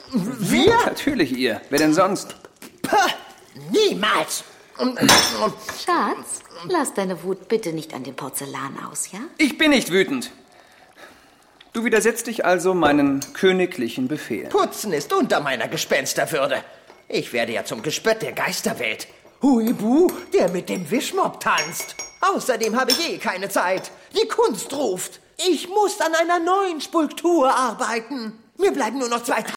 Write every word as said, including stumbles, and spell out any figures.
Wir? Natürlich ihr. Wer denn sonst? Pah, niemals. Schatz, lass deine Wut bitte nicht an dem Porzellan aus, ja? Ich bin nicht wütend. Du widersetzt dich also meinen königlichen Befehlen. Putzen ist unter meiner Gespensterwürde. Ich werde ja zum Gespött der Geisterwelt. Huibu, der mit dem Wischmopp tanzt. Außerdem habe ich eh keine Zeit. Die Kunst ruft. Ich muss an einer neuen Skulptur arbeiten. Mir bleiben nur noch zwei